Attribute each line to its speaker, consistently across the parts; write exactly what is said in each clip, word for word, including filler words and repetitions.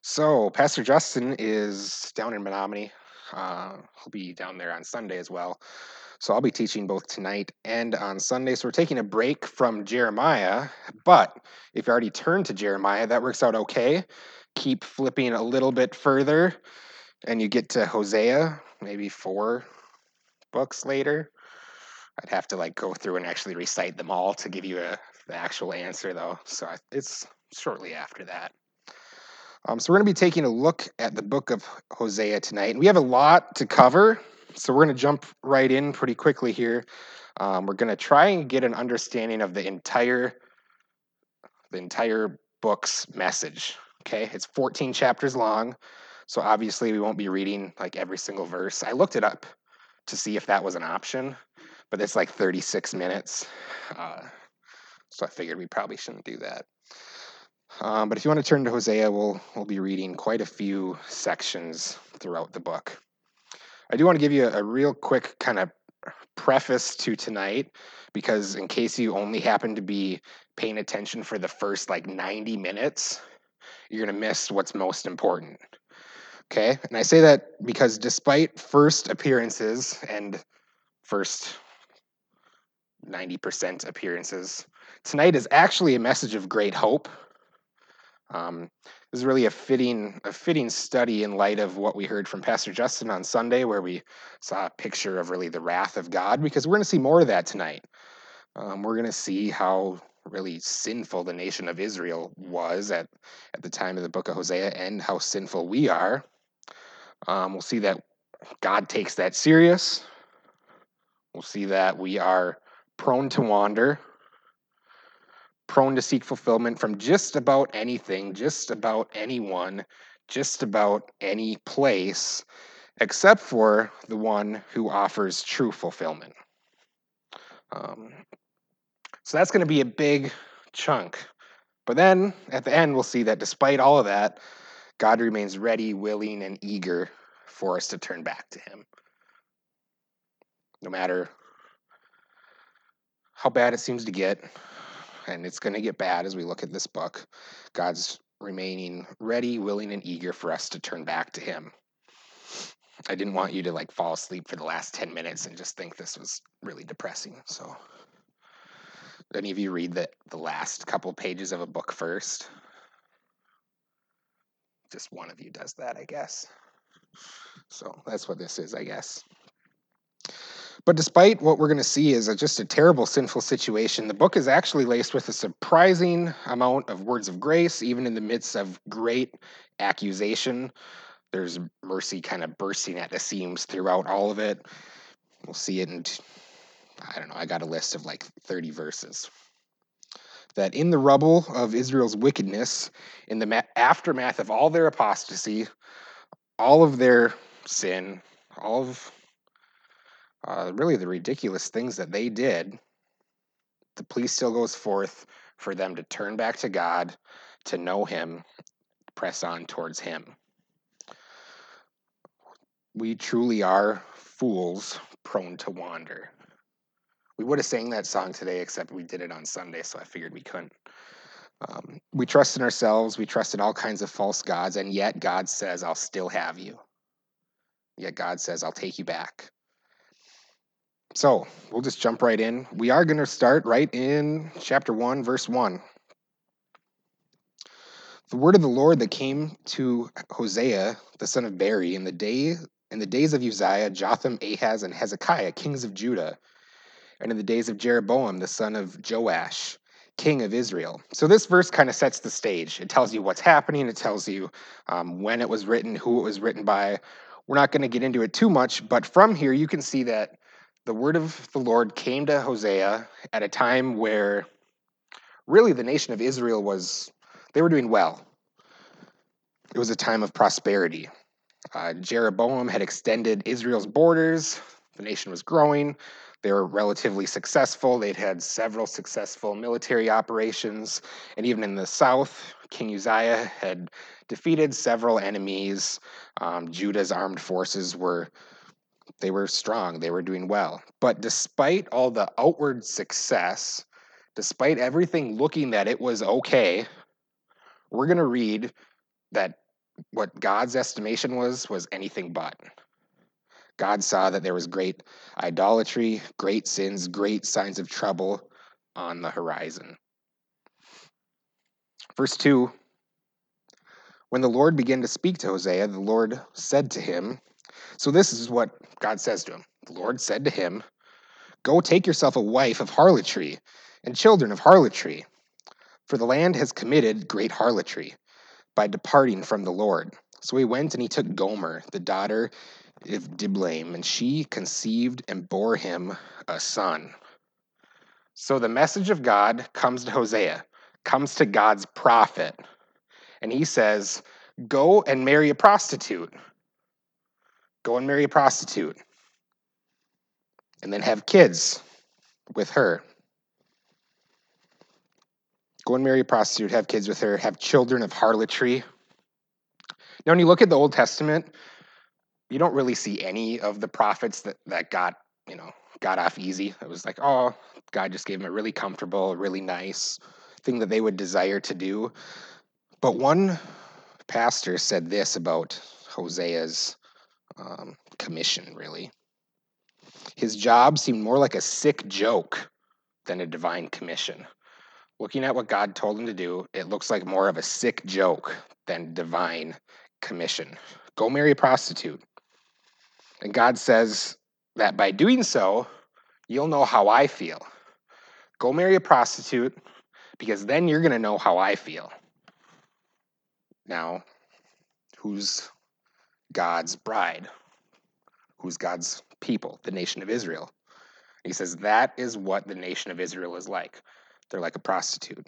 Speaker 1: So, Pastor Justin is down in Menominee. Uh, he'll be down there on Sunday as well. So, I'll be teaching both tonight and on Sunday. So, we're taking a break from Jeremiah. But if you already turned to Jeremiah, that works out okay. Keep flipping a little bit further, and you get to Hosea, maybe four books later. I'd have to like go through and actually recite them all to give you a, the actual answer, though. So, I, it's shortly after that. Um, so we're going to be taking a look at the book of Hosea tonight, and we have a lot to cover. So we're going to jump right in pretty quickly here. Um, we're going to try and get an understanding of the entire the entire book's message. Okay, it's fourteen chapters long, so obviously we won't be reading like every single verse. I looked it up to see if that was an option, but it's like thirty-six minutes, uh, so I figured we probably shouldn't do that. Um, but if you want to turn to Hosea, we'll we'll be reading quite a few sections throughout the book. I do want to give you a, a real quick kind of preface to tonight, because in case you only happen to be paying attention for the first like ninety minutes, you're going to miss what's most important. Okay? And I say that because despite first appearances and first ninety percent appearances, tonight is actually a message of great hope. Um, this is really a fitting a fitting study in light of what we heard from Pastor Justin on Sunday, where we saw a picture of really the wrath of God, because we're going to see more of that tonight. Um, we're going to see how really sinful the nation of Israel was at, at the time of the book of Hosea, and how sinful we are. Um, we'll see that God takes that serious. We'll see that we are prone to wander, prone to seek fulfillment from just about anything, just about anyone, just about any place, except for the one who offers true fulfillment. Um, so that's going to be a big chunk. But then at the end, we'll see that despite all of that, God remains ready, willing, and eager for us to turn back to Him. No matter how bad it seems to get, and it's going to get bad as we look at this book, God's remaining ready, willing, and eager for us to turn back to Him. I didn't want you to like fall asleep for the last ten minutes and just think this was really depressing. So, did any of you read the, the last couple pages of a book first? Just one of you does that, I guess. So, that's what this is, I guess. But despite what we're going to see is a, just a terrible sinful situation, the book is actually laced with a surprising amount of words of grace, even in the midst of great accusation. There's mercy kind of bursting at the seams throughout all of it. We'll see it in, I don't know, I got a list of like thirty verses. That in the rubble of Israel's wickedness, in the ma- aftermath of all their apostasy, all of their sin, all of uh, really the ridiculous things that they did, the plea still goes forth for them to turn back to God, to know Him, press on towards Him. We truly are fools prone to wander. We would have sang that song today, except we did it on Sunday, so I figured we couldn't. Um, we trust in ourselves, we trust in all kinds of false gods, and yet God says, I'll still have you. Yet God says, I'll take you back. So we'll just jump right in. We are going to start right in chapter one, verse one. The word of the Lord that came to Hosea, the son of Beri, in the day in the days of Uzziah, Jotham, Ahaz, and Hezekiah, kings of Judah, and in the days of Jeroboam, the son of Joash, king of Israel. So this verse kind of sets the stage. It tells you what's happening. It tells you um, when it was written, who it was written by. We're not going to get into it too much, but from here you can see that the word of the Lord came to Hosea at a time where really the nation of Israel was, they were doing well. It was a time of prosperity. Uh, Jeroboam had extended Israel's borders. The nation was growing. They were relatively successful. They'd had several successful military operations. And even in the south, King Uzziah had defeated several enemies. Um, Judah's armed forces were, they were strong. They were doing well. But despite all the outward success, despite everything looking that it was okay, we're going to read that what God's estimation was, was anything but. God saw that there was great idolatry, great sins, great signs of trouble on the horizon. Verse two, when the Lord began to speak to Hosea, the Lord said to him, so this is what God says to him. The Lord said to him, go take yourself a wife of harlotry and children of harlotry, for the land has committed great harlotry by departing from the Lord. So he went and he took Gomer, the daughter of Diblaim, and she conceived and bore him a son. So the message of God comes to Hosea, comes to God's prophet, and he says, go and marry a prostitute. Go and marry a prostitute. And then have kids with her. Go and marry a prostitute, have kids with her, have children of harlotry. Now, when you look at the Old Testament, you don't really see any of the prophets that, that got, you know, got off easy. It was like, oh, God just gave them a really comfortable, really nice thing that they would desire to do. But one pastor said this about Hosea's um, commission, really. His job seemed more like a sick joke than a divine commission. Looking at what God told him to do, it looks like more of a sick joke than divine commission. Go marry a prostitute. And God says that by doing so, you'll know how I feel. Go marry a prostitute, because then you're going to know how I feel. Now, who's God's bride? Who's God's people? The nation of Israel. He says that is what the nation of Israel is like. They're like a prostitute.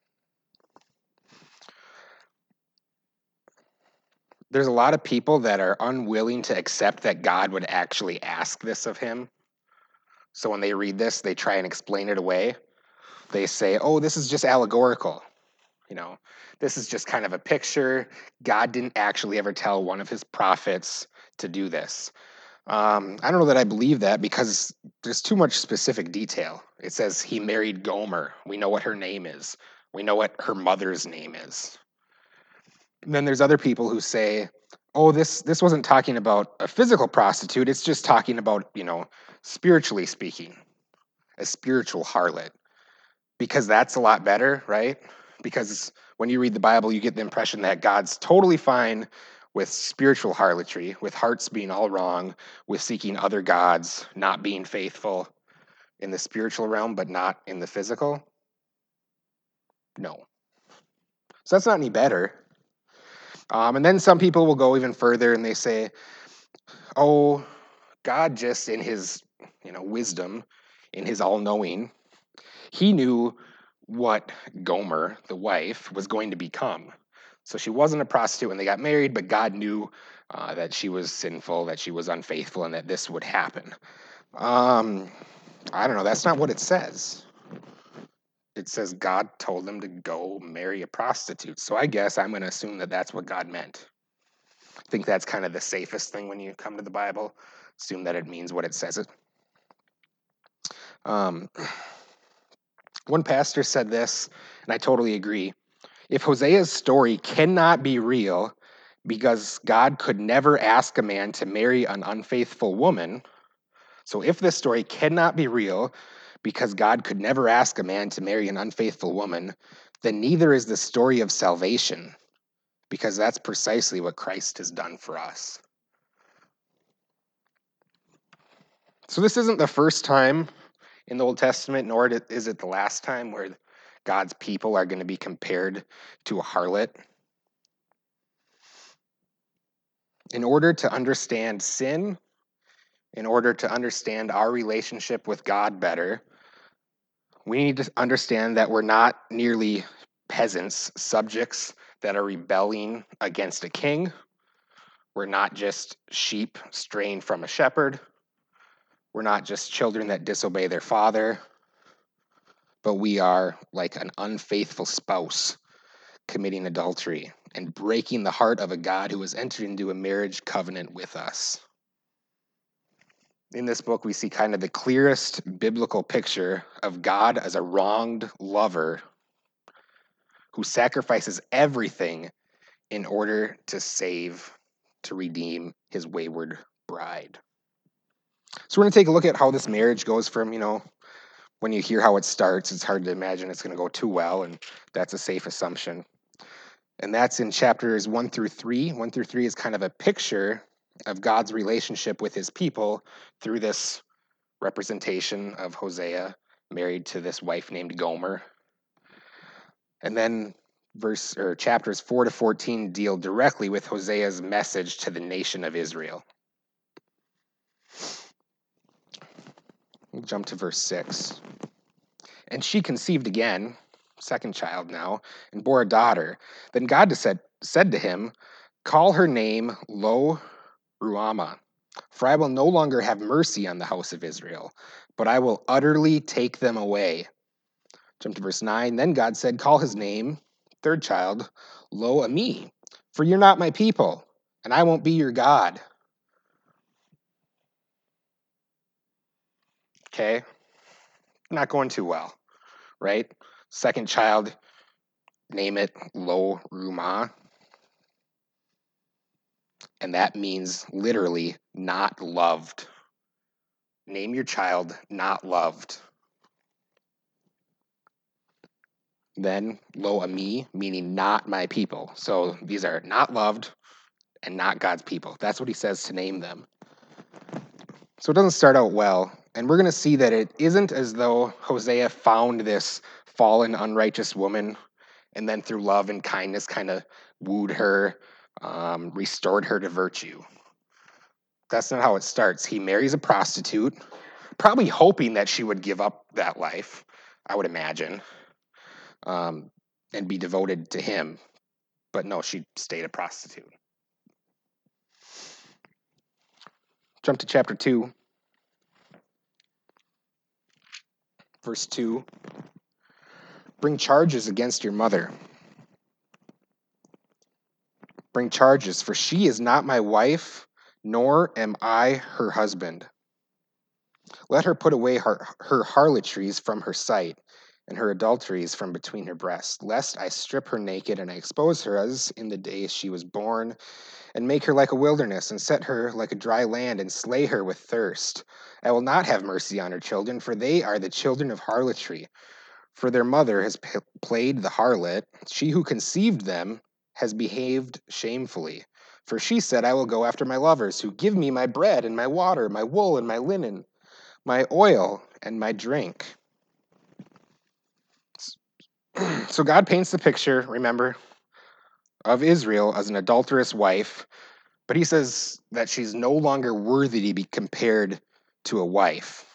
Speaker 1: There's a lot of people that are unwilling to accept that God would actually ask this of him. So when they read this, they try and explain it away. They say, oh, this is just allegorical. You know, this is just kind of a picture. God didn't actually ever tell one of his prophets to do this. Um, I don't know that I believe that, because there's too much specific detail. It says he married Gomer. We know what her name is. We know what her mother's name is. And then there's other people who say, oh, this this wasn't talking about a physical prostitute. It's just talking about, you know, spiritually speaking, a spiritual harlot. Because that's a lot better, right? Because when you read the Bible, you get the impression that God's totally fine with spiritual harlotry, with hearts being all wrong, with seeking other gods, not being faithful in the spiritual realm, but not in the physical. No. So that's not any better. Um, and then some people will go even further and they say, oh, God just in his, you know, wisdom, in his all-knowing, he knew what Gomer, the wife, was going to become. So she wasn't a prostitute when they got married, but God knew uh, that she was sinful, that she was unfaithful, and that this would happen. Um, I don't know. That's not what it says. It says God told them to go marry a prostitute. So I guess I'm going to assume that that's what God meant. I think that's kind of the safest thing when you come to the Bible. Assume that it means what it says it. Um, one pastor said this, and I totally agree. If Hosea's story cannot be real because God could never ask a man to marry an unfaithful woman, so if this story cannot be real because God could never ask a man to marry an unfaithful woman, then neither is the story of salvation, because that's precisely what Christ has done for us. So this isn't the first time in the Old Testament, nor is it the last time where God's people are going to be compared to a harlot. In order to understand sin, in order to understand our relationship with God better, we need to understand that we're not merely peasants, subjects that are rebelling against a king. We're not just sheep straying from a shepherd. We're not just children that disobey their father. But we are like an unfaithful spouse committing adultery and breaking the heart of a God who has entered into a marriage covenant with us. In this book, we see kind of the clearest biblical picture of God as a wronged lover who sacrifices everything in order to save, to redeem his wayward bride. So we're going to take a look at how this marriage goes from, you know, when you hear how it starts, it's hard to imagine it's going to go too well, and that's a safe assumption. And that's in chapters one through three. One through three is kind of a picture of God's relationship with his people through this representation of Hosea married to this wife named Gomer. And then verse or chapters four to fourteen deal directly with Hosea's message to the nation of Israel. We'll jump to verse six. And she conceived again, second child now, and bore a daughter. Then God said, said to him, call her name Lo Ruhamah, for I will no longer have mercy on the house of Israel, but I will utterly take them away. Jump to verse nine. Then God said, call his name, third child, Lo Ami, for you're not my people, and I won't be your God. Okay? Not going too well, right? Second child, name it Lo Ruhamah. And that means literally not loved. Name your child not loved. Then Lo Ami, meaning not my people. So these are not loved and not God's people. That's what he says to name them. So it doesn't start out well. And we're going to see that it isn't as though Hosea found this fallen, unrighteous woman and then through love and kindness kind of wooed her, um, restored her to virtue. That's not how it starts. He marries a prostitute, probably hoping that she would give up that life, I would imagine, um, and be devoted to him. But no, she stayed a prostitute. Jump to chapter two, verse two. Bring charges against your mother. Bring charges, for she is not my wife, nor am I her husband. Let her put away her, her harlotries from her sight, and her adulteries from between her breasts, lest I strip her naked and I expose her as in the day she was born, and make her like a wilderness, and set her like a dry land, and slay her with thirst. I will not have mercy on her children, for they are the children of harlotry. For their mother has p- played the harlot. She who conceived them has behaved shamefully. For she said, I will go after my lovers, who give me my bread and my water, my wool and my linen, my oil and my drink. So God paints the picture, remember, of Israel as an adulterous wife, but he says that she's no longer worthy to be compared to a wife.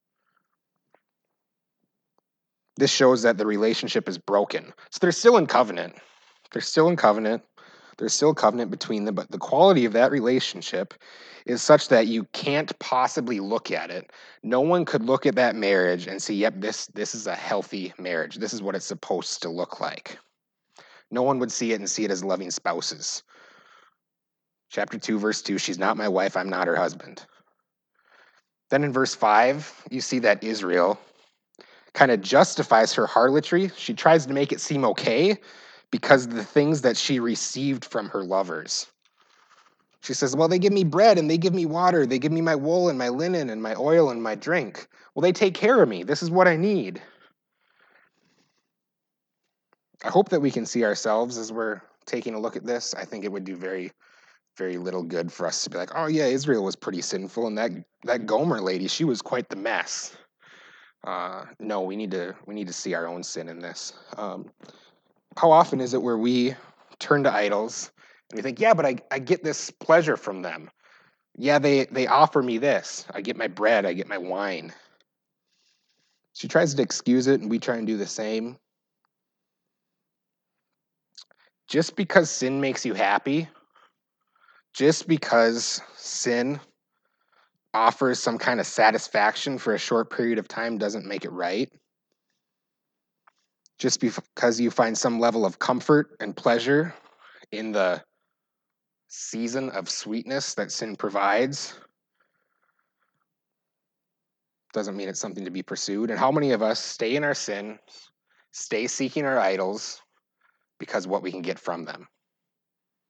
Speaker 1: This shows that the relationship is broken. So they're still in covenant. They're still in covenant. There's still a covenant between them, but the quality of that relationship is such that you can't possibly look at it. No one could look at that marriage and say, yep, this, this is a healthy marriage. This is what it's supposed to look like. No one would see it and see it as loving spouses. Chapter two, verse two, she's not my wife, I'm not her husband. Then in verse five, you see that Israel kind of justifies her harlotry. She tries to make it seem okay because of the things that she received from her lovers. She says, well, they give me bread and they give me water. They give me my wool and my linen and my oil and my drink. Well, they take care of me. This is what I need. I hope that we can see ourselves as we're taking a look at this. I think it would do very, very little good for us to be like, oh, yeah, Israel was pretty sinful. And that, that Gomer lady, she was quite the mess. Uh, no, we need to we need to see our own sin in this. Um, how often is it where we turn to idols and we think, yeah, but I, I get this pleasure from them. Yeah, they, they offer me this. I get my bread, I get my wine. She tries to excuse it, and we try and do the same. Just because sin makes you happy, just because sin offers some kind of satisfaction for a short period of time doesn't make it right. Just because you find some level of comfort and pleasure in the season of sweetness that sin provides doesn't mean it's something to be pursued. And how many of us stay in our sin, stay seeking our idols because of what we can get from them?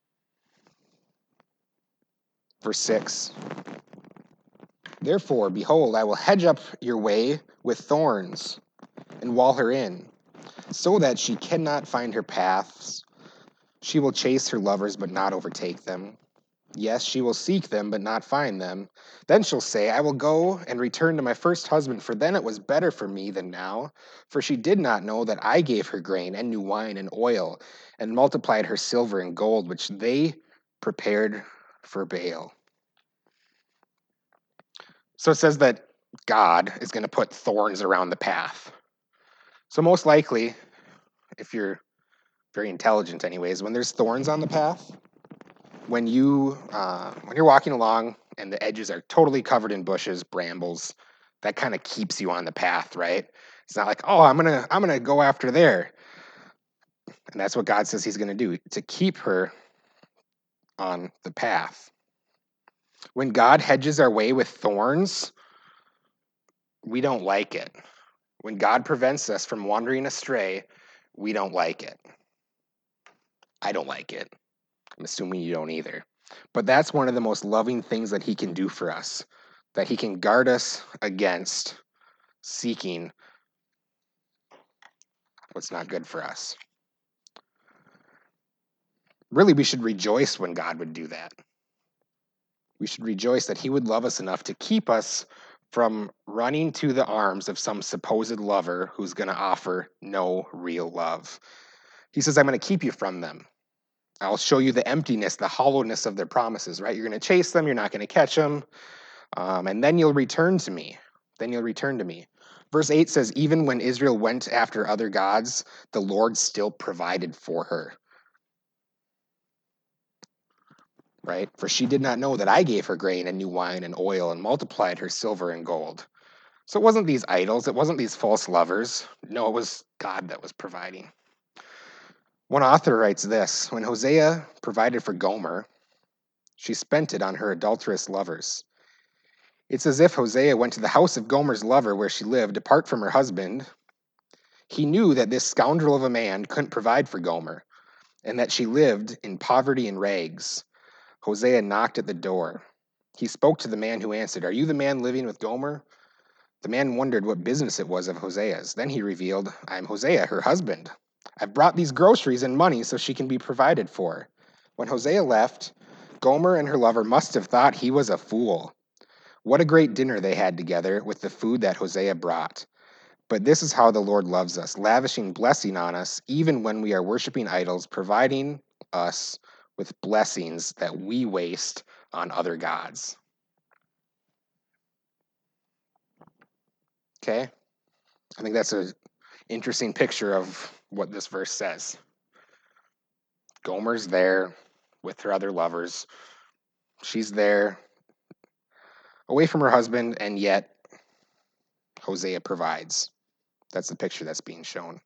Speaker 1: Verse six. Therefore, behold, I will hedge up your way with thorns and wall her in, so that she cannot find her paths. She will chase her lovers, but not overtake them. Yes, she will seek them, but not find them. Then she'll say, I will go and return to my first husband, for then it was better for me than now. For she did not know that I gave her grain and new wine and oil, and multiplied her silver and gold, which they prepared for Baal. So it says that God is going to put thorns around the path. So most likely, if you're very intelligent anyways, when there's thorns on the path, when you uh, when you're walking along and the edges are totally covered in bushes, brambles, that kind of keeps you on the path, right? It's not like, oh, I'm gonna I'm gonna go after there, and that's what God says He's gonna do to keep her on the path. When God hedges our way with thorns, we don't like it. When God prevents us from wandering astray, we don't like it. I don't like it. I'm assuming you don't either. But that's one of the most loving things that He can do for us, that He can guard us against seeking what's not good for us. Really, we should rejoice when God would do that. We should rejoice that He would love us enough to keep us from running to the arms of some supposed lover who's going to offer no real love. He says, I'm going to keep you from them. I'll show you the emptiness, the hollowness of their promises, right? You're going to chase them. You're not going to catch them. Um, and then you'll return to me. Then you'll return to me. Verse eight says, even when Israel went after other gods, the Lord still provided for her. Right? For she did not know that I gave her grain and new wine and oil and multiplied her silver and gold. So it wasn't these idols. It wasn't these false lovers. No, it was God that was providing. One author writes this, when Hosea provided for Gomer, she spent it on her adulterous lovers. It's as if Hosea went to the house of Gomer's lover where she lived, apart from her husband. He knew that this scoundrel of a man couldn't provide for Gomer, and that she lived in poverty and rags. Hosea knocked at the door. He spoke to the man who answered, are you the man living with Gomer? The man wondered what business it was of Hosea's. Then he revealed, I'm Hosea, her husband. I've brought these groceries and money so she can be provided for. When Hosea left, Gomer and her lover must have thought he was a fool. What a great dinner they had together with the food that Hosea brought. But this is how the Lord loves us, lavishing blessing on us, even when we are worshiping idols, providing us with blessings that we waste on other gods. Okay? I think that's an interesting picture of what this verse says. Gomer's there with her other lovers. She's there away from her husband, and yet Hosea provides. That's the picture that's being shown.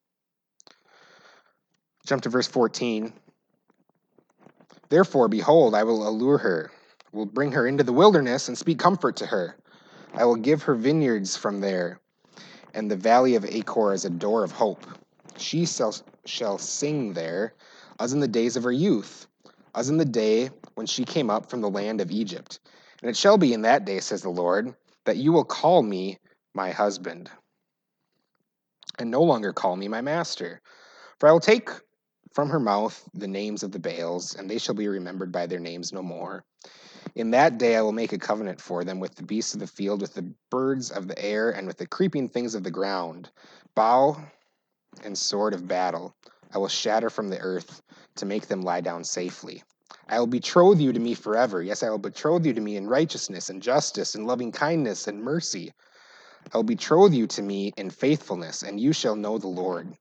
Speaker 1: Jump to verse fourteen. Therefore, behold, I will allure her, will bring her into the wilderness and speak comfort to her. I will give her vineyards from there, and the valley of Achor as a door of hope. She shall, shall sing there, as in the days of her youth, as in the day when she came up from the land of Egypt. And it shall be in that day, says the Lord, that you will call me my husband, and no longer call me my master. For I will take from her mouth the names of the Baals, and they shall be remembered by their names no more. In that day I will make a covenant for them with the beasts of the field, with the birds of the air, and with the creeping things of the ground. Bow and sword of battle I will shatter from the earth to make them lie down safely. I will betroth you to me forever. Yes, I will betroth you to me in righteousness and justice and loving kindness and mercy. I will betroth you to me in faithfulness, and you shall know the Lord.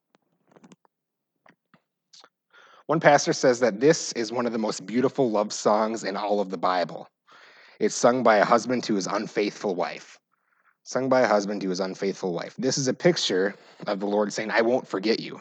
Speaker 1: One pastor says that this is one of the most beautiful love songs in all of the Bible. It's sung by a husband to his unfaithful wife. Sung by a husband to his unfaithful wife. This is a picture of the Lord saying, I won't forget you.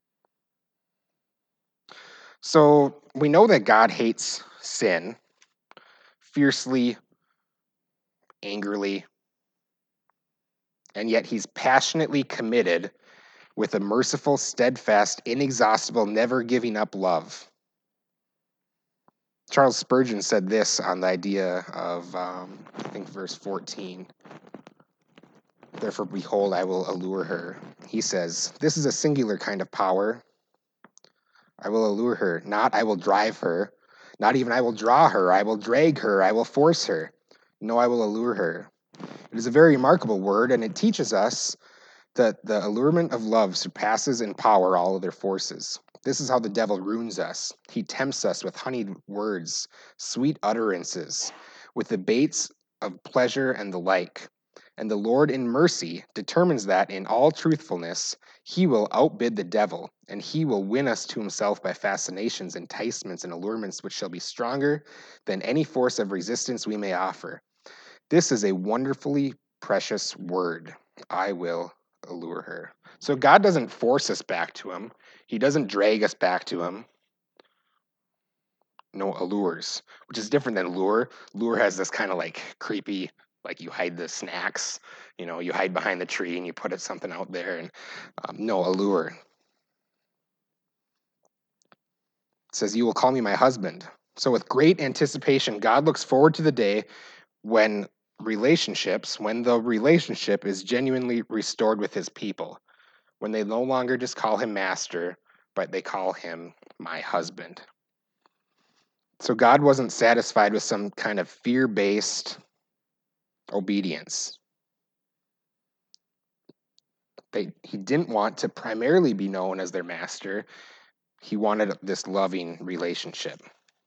Speaker 1: So we know that God hates sin fiercely, angrily, and yet he's passionately committed with a merciful, steadfast, inexhaustible, never giving up love. Charles Spurgeon said this on the idea of, um, I think, verse fourteen. Therefore, behold, I will allure her. He says, this is a singular kind of power. I will allure her. Not I will drive her. Not even I will draw her. I will drag her. I will force her. No, I will allure her. It is a very remarkable word, and it teaches us that the allurement of love surpasses in power all other forces. This is how the devil ruins us. He tempts us with honeyed words, sweet utterances, with the baits of pleasure and the like. And the Lord in mercy determines that in all truthfulness he will outbid the devil, and he will win us to himself by fascinations, enticements, and allurements which shall be stronger than any force of resistance we may offer. This is a wonderfully precious word. I will allure her. So God doesn't force us back to him. He doesn't drag us back to him. No, allures, which is different than lure. Lure has this kind of like creepy, like you hide the snacks, you know, you hide behind the tree and you put it something out there. And um, no, allure. It says, you will call me my husband. So with great anticipation, God looks forward to the day when relationships, when the relationship is genuinely restored with his people, when they no longer just call him master, but they call him my husband. So God wasn't satisfied with some kind of fear-based obedience. They, he didn't want to primarily be known as their master. He wanted this loving relationship.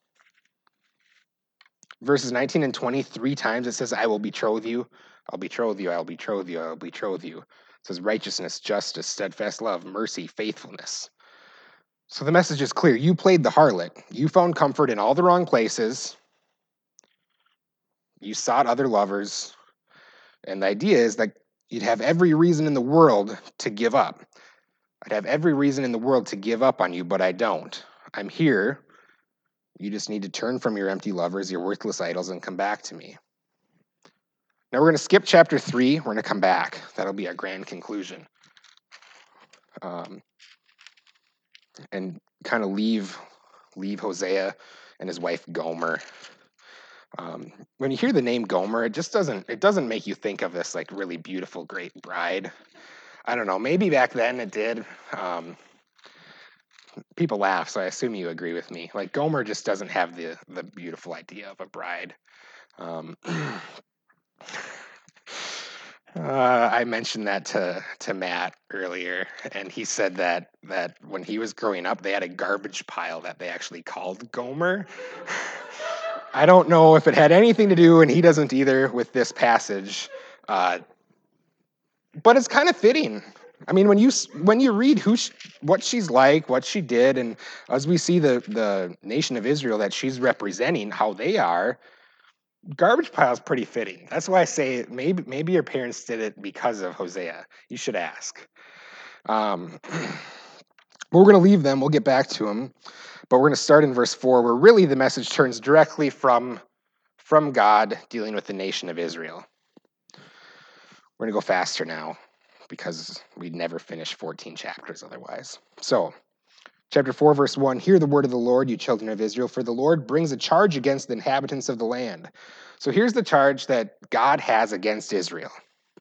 Speaker 1: Verses nineteen and twenty, three times it says, I will betroth you, I'll betroth you, I'll betroth you, I'll betroth you. It says righteousness, justice, steadfast love, mercy, faithfulness. So the message is clear. You played the harlot. You found comfort in all the wrong places. You sought other lovers. And the idea is that you'd have every reason in the world to give up. I'd have every reason in the world to give up on you, but I don't. I'm here. You just need to turn from your empty lovers, your worthless idols, and come back to me. Now we're going to skip chapter three. We're going to come back. That'll be our grand conclusion. Um, and kind of leave, leave Hosea and his wife Gomer. Um, when you hear the name Gomer, it just doesn't, it doesn't make you think of this like really beautiful, great bride. I don't know, maybe back then it did. Um, people laugh, so I assume you agree with me. Like Gomer just doesn't have the, the beautiful idea of a bride. Um, uh, I mentioned that to, to Matt earlier, and he said that, that when he was growing up, they had a garbage pile that they actually called Gomer. I don't know if it had anything to do, and he doesn't either, with this passage, uh, but it's kind of fitting. I mean, when you when you read who she, what she's like, what she did, and as we see the the nation of Israel that she's representing, how they are, garbage pile is pretty fitting. That's why I say maybe maybe your parents did it because of Hosea. You should ask. Um, we're going to leave them. We'll get back to them. But we're going to start in verse four, where really the message turns directly from, from God dealing with the nation of Israel. We're going to go faster now because we'd never finish fourteen chapters otherwise. So, chapter four, verse one, hear the word of the Lord, you children of Israel, for the Lord brings a charge against the inhabitants of the land. So here's the charge that God has against Israel.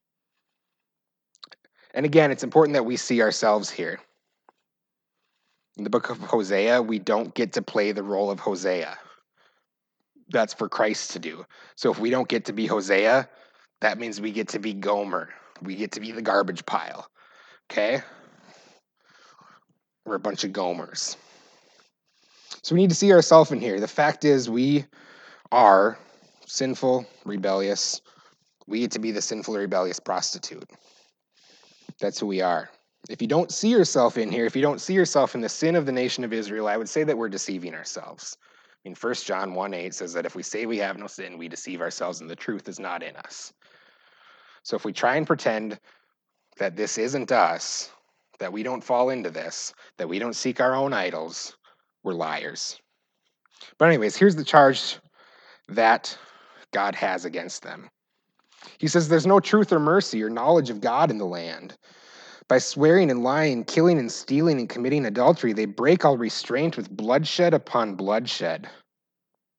Speaker 1: And again, it's important that we see ourselves here. In the book of Hosea, we don't get to play the role of Hosea. That's for Christ to do. So if we don't get to be Hosea, that means we get to be Gomer. We get to be the garbage pile. Okay? We're a bunch of Gomers. So we need to see ourselves in here. The fact is we are sinful, rebellious. We get to be the sinful, rebellious prostitute. That's who we are. If you don't see yourself in here, if you don't see yourself in the sin of the nation of Israel, I would say that we're deceiving ourselves. I mean, First John one eight says that if we say we have no sin, we deceive ourselves and the truth is not in us. So if we try and pretend that this isn't us, that we don't fall into this, that we don't seek our own idols, we're liars. But anyways, here's the charge that God has against them. He says there's no truth or mercy or knowledge of God in the land. By swearing and lying, killing and stealing and committing adultery, they break all restraint with bloodshed upon bloodshed.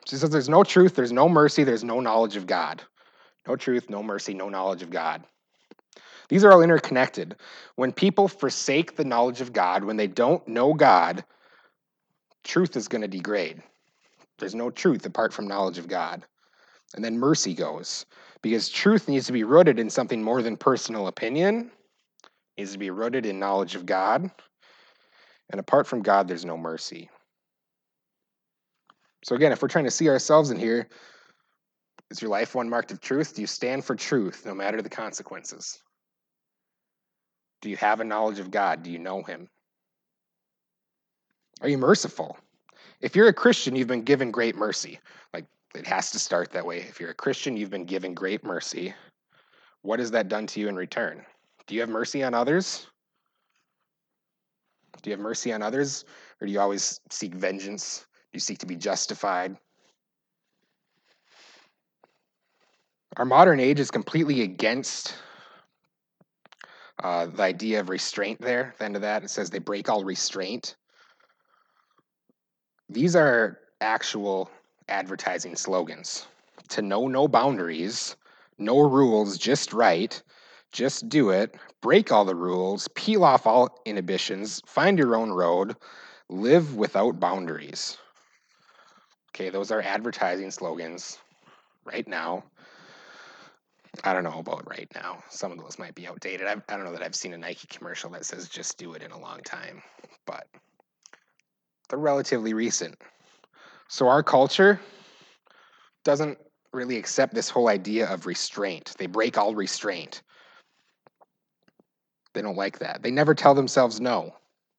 Speaker 1: She says there's no truth, there's no mercy, there's no knowledge of God. No truth, no mercy, no knowledge of God. These are all interconnected. When people forsake the knowledge of God, when they don't know God, truth is going to degrade. There's no truth apart from knowledge of God. And then mercy goes, because truth needs to be rooted in something more than personal opinion, it needs to be rooted in knowledge of God. And apart from God, there's no mercy. So again, if we're trying to see ourselves in here, is your life one marked of truth? Do you stand for truth no matter the consequences? Do you have a knowledge of God? Do you know him? Are you merciful? If you're a Christian, you've been given great mercy. Like, it has to start that way. If you're a Christian, you've been given great mercy. What has that done to you in return? Do you have mercy on others? Do you have mercy on others? Or do you always seek vengeance? Do you seek to be justified? Our modern age is completely against uh, the idea of restraint there. At the end of that, it says they break all restraint. These are actual advertising slogans. To know no boundaries, no rules, just right, just do it, break all the rules, peel off all inhibitions, find your own road, live without boundaries. Okay, those are advertising slogans right now. I don't know about right now. Some of those might be outdated. I've, I don't know that I've seen a Nike commercial that says just do it in a long time, but they're relatively recent. So our culture doesn't really accept this whole idea of restraint. They break all restraint. They don't like that. They never tell themselves no.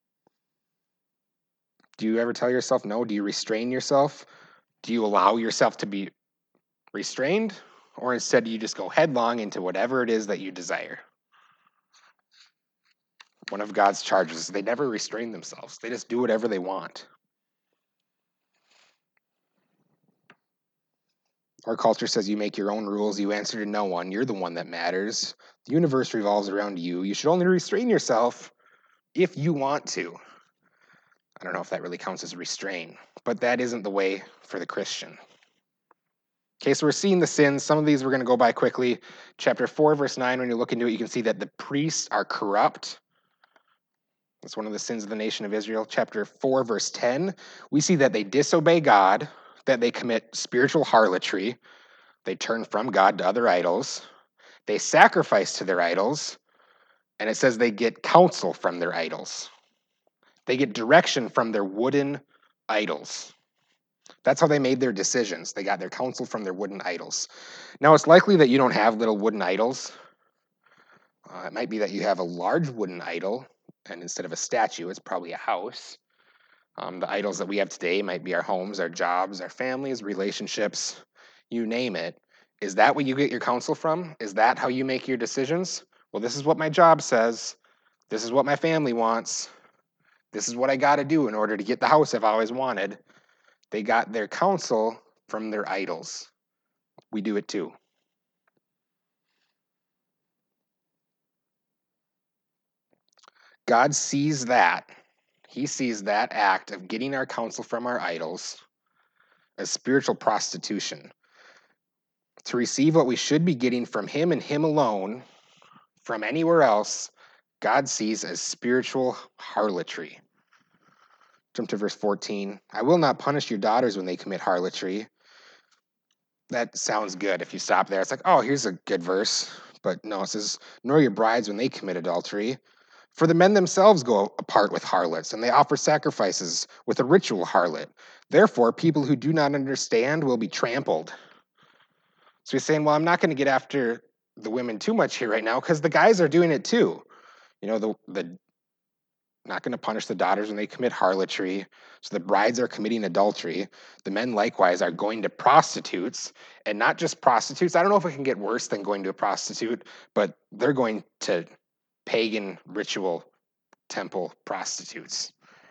Speaker 1: Do you ever tell yourself no? Do you restrain yourself? Do you allow yourself to be restrained? Or instead, do you just go headlong into whatever it is that you desire? One of God's charges is they never restrain themselves. They just do whatever they want. Our culture says you make your own rules, you answer to no one, you're the one that matters. The universe revolves around you. You should only restrain yourself if you want to. I don't know if that really counts as restraint, but that isn't the way for the Christian. Okay, so we're seeing the sins. Some of these we're going to go by quickly. Chapter four, verse nine, when you look into it, you can see that the priests are corrupt. That's one of the sins of the nation of Israel. Chapter four, verse ten, we see that they disobey God, that they commit spiritual harlotry. They turn from God to other idols. They sacrifice to their idols. And it says they get counsel from their idols. They get direction from their wooden idols. That's how they made their decisions. They got their counsel from their wooden idols. Now, it's likely that you don't have little wooden idols. Uh, it might be that you have a large wooden idol, and instead of a statue, it's probably a house. Um, the idols that we have today might be our homes, our jobs, our families, relationships, you name it. Is that what you get your counsel from? Is that how you make your decisions? Well, this is what my job says. This is what my family wants. This is what I got to do in order to get the house I've always wanted. They got their counsel from their idols. We do it too. God sees that. He sees that act of getting our counsel from our idols as spiritual prostitution. To receive what we should be getting from Him and Him alone, from anywhere else, God sees as spiritual harlotry. Jump to verse fourteen. I will not punish your daughters when they commit harlotry. That sounds good if you stop there. It's like, oh, here's a good verse. But no, it says, nor your brides when they commit adultery. For the men themselves go apart with harlots, and they offer sacrifices with a ritual harlot. Therefore, people who do not understand will be trampled. So he's saying, well, I'm not going to get after the women too much here right now because the guys are doing it too. You know, the the not going to punish the daughters when they commit harlotry. So the brides are committing adultery. The men likewise are going to prostitutes, and not just prostitutes. I don't know if it can get worse than going to a prostitute, but they're going to pagan ritual temple prostitutes.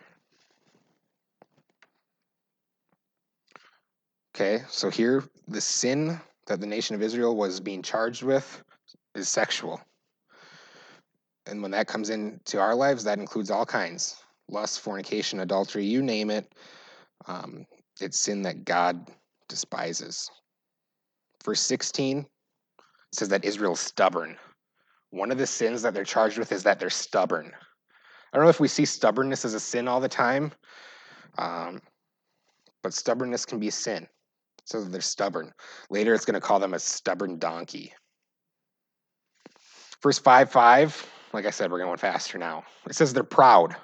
Speaker 1: Okay, so here the sin that the nation of Israel was being charged with is sexual. And when that comes into our lives, that includes all kinds: lust, fornication, adultery, you name it. Um, it's sin that God despises. Verse sixteen says that Israel's stubborn. One of the sins that they're charged with is that they're stubborn. I don't know if we see stubbornness as a sin all the time, um, but stubbornness can be a sin. So they're stubborn. Later, it's going to call them a stubborn donkey. Verse five five, like I said, we're going faster now. It says they're proud.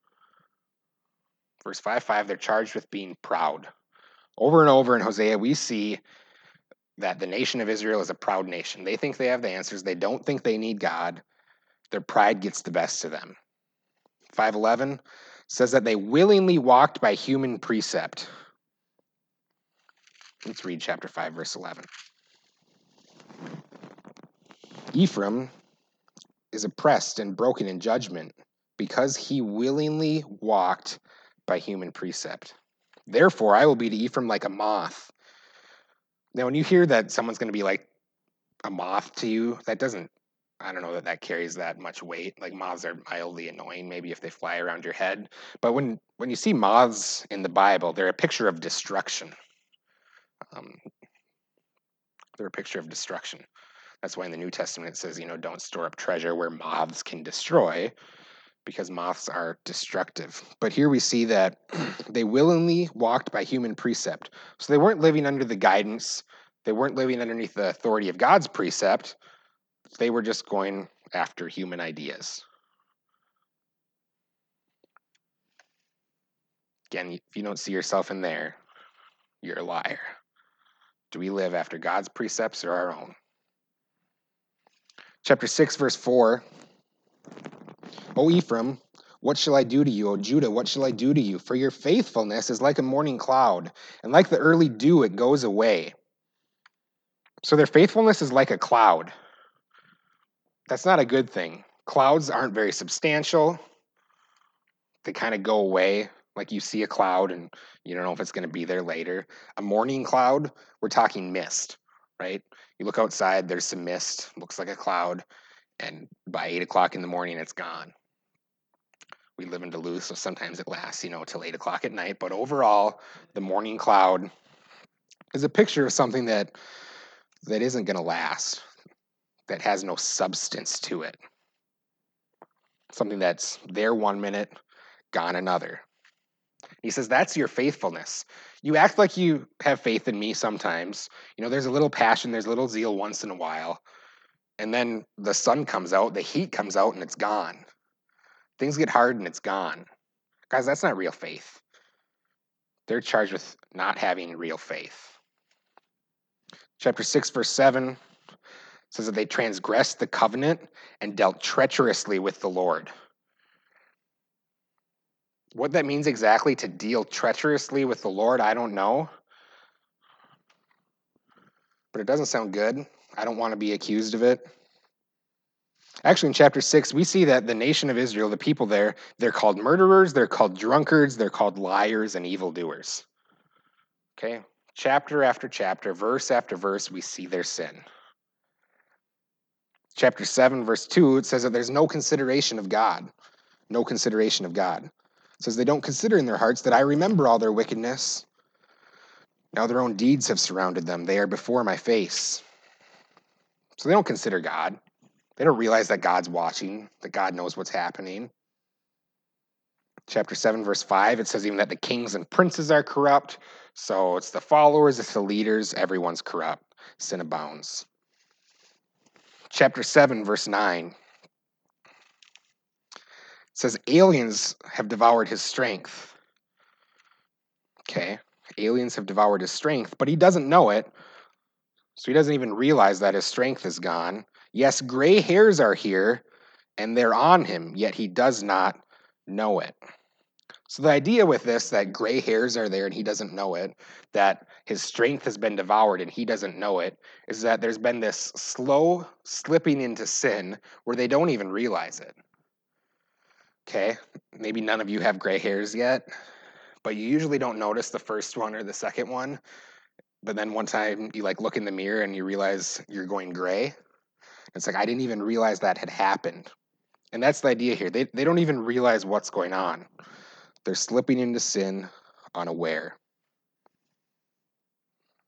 Speaker 1: Verse five five, they're charged with being proud. Over and over in Hosea, we see that the nation of Israel is a proud nation. They think they have the answers. They don't think they need God. Their pride gets the best of them. five eleven says that they willingly walked by human precept. Let's read chapter five, verse eleven. Ephraim is oppressed and broken in judgment because he willingly walked by human precept. Therefore, I will be to Ephraim like a moth. Now, when you hear that someone's going to be like a moth to you, that doesn't, I don't know that that carries that much weight. Like moths are mildly annoying, maybe if they fly around your head. But when, when you see moths in the Bible, they're a picture of destruction. Um, they're a picture of destruction. That's why in the New Testament it says, you know, don't store up treasure where moths can destroy, because moths are destructive. But here we see that they willingly walked by human precept. So they weren't living under the guidance, they weren't living underneath the authority of God's precept. They were just going after human ideas. Again, if you don't see yourself in there, you're a liar. Do we live after God's precepts or our own? Chapter six, verse four. O Ephraim, what shall I do to you? O Judah, what shall I do to you? For your faithfulness is like a morning cloud, and like the early dew, it goes away. So their faithfulness is like a cloud. That's not a good thing. Clouds aren't very substantial. They kind of go away. Like you see a cloud and you don't know if it's going to be there later. A morning cloud, we're talking mist, right? You look outside, there's some mist, looks like a cloud, and by eight o'clock in the morning, it's gone. We live in Duluth, so sometimes it lasts, you know, till eight o'clock at night. But overall, the morning cloud is a picture of something that that isn't going to last, that has no substance to it. Something that's there one minute, gone another. He says, that's your faithfulness. You act like you have faith in me sometimes. You know, there's a little passion, there's a little zeal once in a while. And then the sun comes out, the heat comes out, and it's gone. Things get hard and it's gone. Guys, that's not real faith. They're charged with not having real faith. Chapter six, verse seven says that they transgressed the covenant and dealt treacherously with the Lord. What that means exactly, to deal treacherously with the Lord, I don't know. But it doesn't sound good. I don't want to be accused of it. Actually, in chapter six, we see that the nation of Israel, the people there, they're called murderers, they're called drunkards, they're called liars and evildoers. Okay? Chapter after chapter, verse after verse, we see their sin. Chapter seven, verse two, it says that there's no consideration of God. No consideration of God. It says they don't consider in their hearts that I remember all their wickedness. Now their own deeds have surrounded them. They are before my face. So they don't consider God. They don't realize that God's watching, that God knows what's happening. Chapter seven, verse five, it says even that the kings and princes are corrupt. So it's the followers, it's the leaders, everyone's corrupt. Sin abounds. Chapter seven, verse nine, it says aliens have devoured his strength. Okay, aliens have devoured his strength, but he doesn't know it. So he doesn't even realize that his strength is gone. Yes, gray hairs are here, and they're on him, yet he does not know it. So the idea with this, that gray hairs are there and he doesn't know it, that his strength has been devoured and he doesn't know it, is that there's been this slow slipping into sin where they don't even realize it. Okay, maybe none of you have gray hairs yet, but you usually don't notice the first one or the second one. But then one time you like look in the mirror and you realize you're going gray. It's like, I didn't even realize that had happened. And that's the idea here. They, they don't even realize what's going on. They're slipping into sin unaware.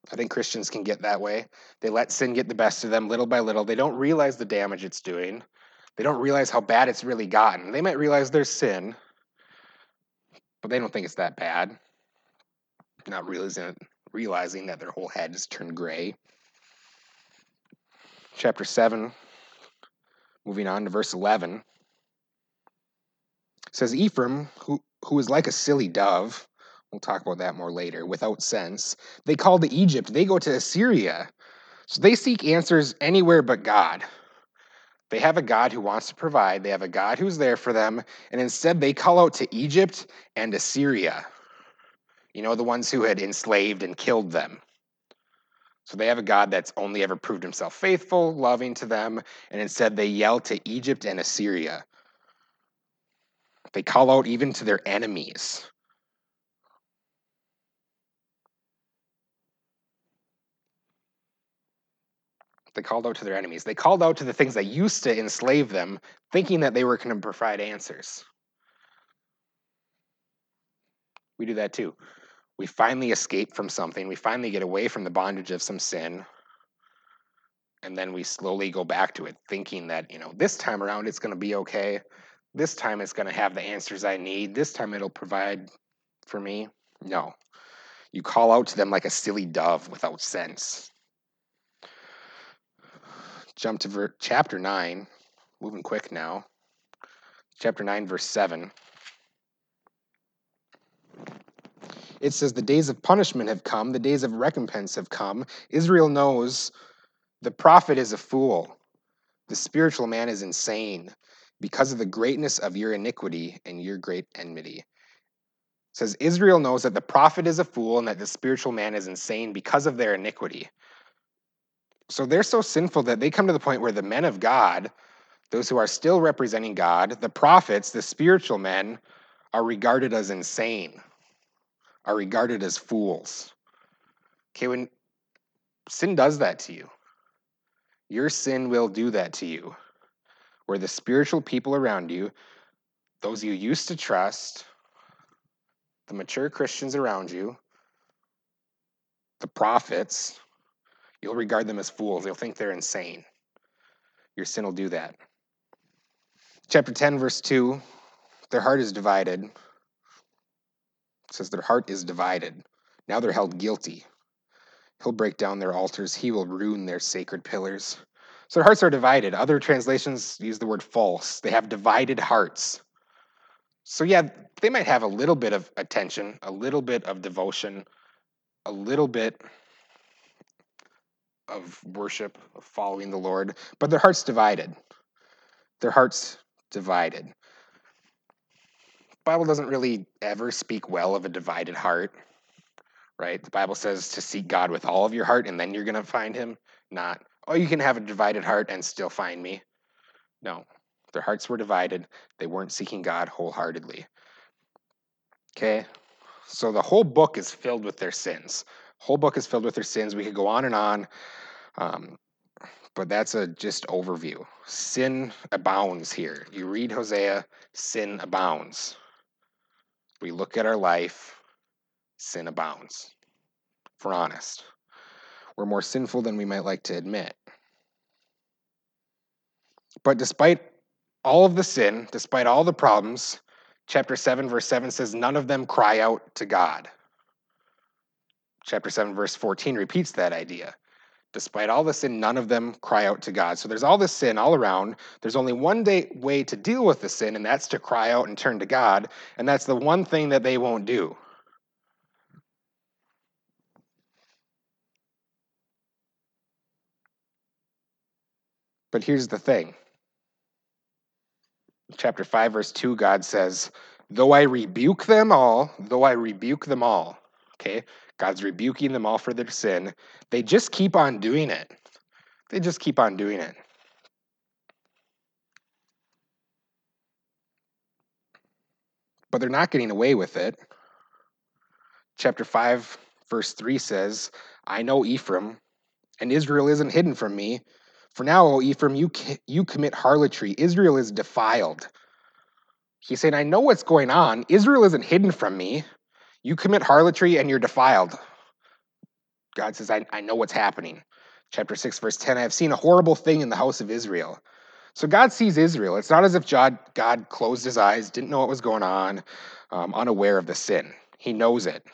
Speaker 1: I think Christians can get that way. They let sin get the best of them little by little. They don't realize the damage it's doing. They don't realize how bad it's really gotten. They might realize there's sin, but they don't think it's that bad. Not realizing, realizing that their whole head has turned gray. Chapter seven, moving on to verse eleven, says, Ephraim, who, who is like a silly dove, we'll talk about that more later, without sense, they call to Egypt, they go to Assyria. So they seek answers anywhere but God. They have a God who wants to provide. They have a God who's there for them. And instead, they call out to Egypt and Assyria. You know, the ones who had enslaved and killed them. So they have a God that's only ever proved himself faithful, loving to them. And instead, they yell to Egypt and Assyria. They call out even to their enemies. They called out to their enemies. They called out to the things that used to enslave them, thinking that they were going to provide answers. We do that too. We finally escape from something. We finally get away from the bondage of some sin. And then we slowly go back to it, thinking that, you know, this time around it's going to be okay. This time it's going to have the answers I need. This time it'll provide for me. No. You call out to them like a silly dove without sense. Jump to ver- chapter nine, moving quick now. Chapter nine, verse seven. It says, the days of punishment have come, the days of recompense have come. Israel knows the prophet is a fool. The spiritual man is insane because of the greatness of your iniquity and your great enmity. It says, Israel knows that the prophet is a fool and that the spiritual man is insane because of their iniquity. So they're so sinful that they come to the point where the men of God, those who are still representing God, the prophets, the spiritual men, are regarded as insane, are regarded as fools. Okay, when sin does that to you, your sin will do that to you, where the spiritual people around you, those you used to trust, the mature Christians around you, the prophets, you'll regard them as fools. You'll think they're insane. Your sin will do that. Chapter ten, verse two, their heart is divided. It says their heart is divided. Now they're held guilty. He'll break down their altars. He will ruin their sacred pillars. So their hearts are divided. Other translations use the word false. They have divided hearts. So yeah, they might have a little bit of attention, a little bit of devotion, a little bit of worship, of following the Lord, but their heart's divided. Their heart's divided. The Bible doesn't really ever speak well of a divided heart, right? The Bible says to seek God with all of your heart and then you're going to find him. Not, oh, you can have a divided heart and still find me. No, their hearts were divided. They weren't seeking God wholeheartedly. Okay, so the whole book is filled with their sins. The whole book is filled with their sins. We could go on and on. Um, But that's a just overview. Sin abounds here. You read Hosea, sin abounds. We look at our life, sin abounds. If we're honest, we're more sinful than we might like to admit. But despite all of the sin, despite all the problems, chapter seven, verse seven says, none of them cry out to God. Chapter seven, verse fourteen repeats that idea. Despite all the sin, none of them cry out to God. So there's all this sin all around. There's only one day, way to deal with the sin, and that's to cry out and turn to God. And that's the one thing that they won't do. But here's the thing. Chapter five, verse two, God says, though I rebuke them all, though I rebuke them all, okay? God's rebuking them all for their sin. They just keep on doing it. They just keep on doing it. But they're not getting away with it. Chapter five, verse three says, I know Ephraim, and Israel isn't hidden from me. For now, O Ephraim, you, you commit harlotry. Israel is defiled. He's saying, I know what's going on. Israel isn't hidden from me. You commit harlotry and you're defiled. God says, I, I know what's happening. Chapter six, verse ten, I have seen a horrible thing in the house of Israel. So God sees Israel. It's not as if God, God closed his eyes, didn't know what was going on, um, unaware of the sin. He knows it.